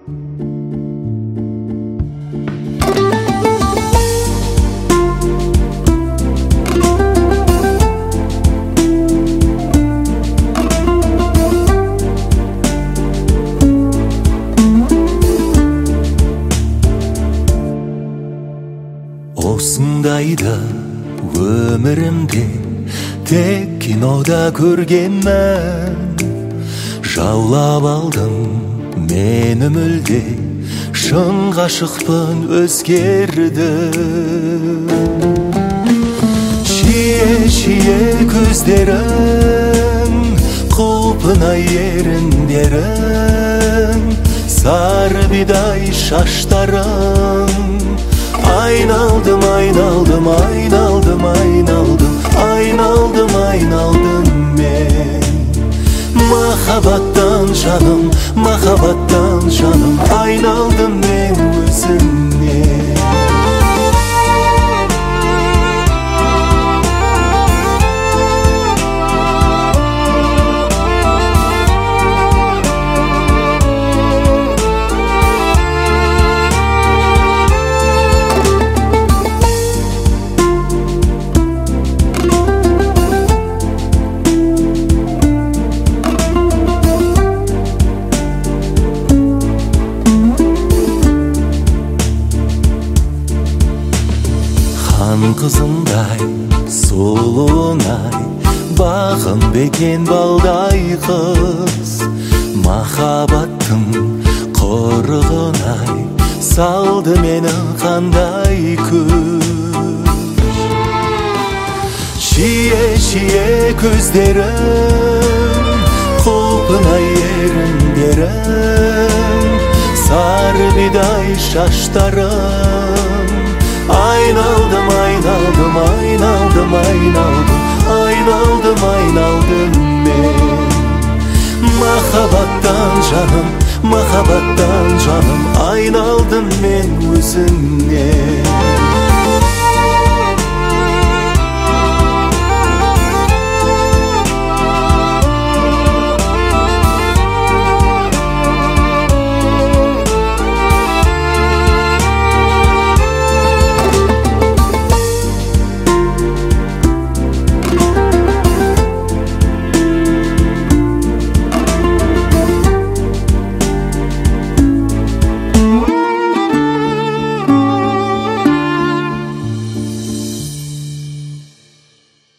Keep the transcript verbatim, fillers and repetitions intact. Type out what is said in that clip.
Осындайда өмірімде тек кинода көргенмін. Жаулап алдым мен мүлде, шын ғашықпын өзгердім. Шие-шие көздерің, құлпынай еріндерің, сары бидай шаштарың. Айналдым, айналдым, айналдым, айналдым, айналдым, айналдым мен. Махаббаттан жаным, махаббаттан жаным, айналдым мен өзіңе. Хан қызындай сұлуыңай, бағым бекен балдай қыз. Махаббаттың құрығынай, салды мені қандай күш. Шие-шие көздерің, құлпынай еріндерің, сары бидай шаштарың. Айналдым, айналдым, айналдым, айналдым, айналдым, айналдым мен. Махаббаттан жаным, махаббаттан жаным, айналдым мен өзіңе.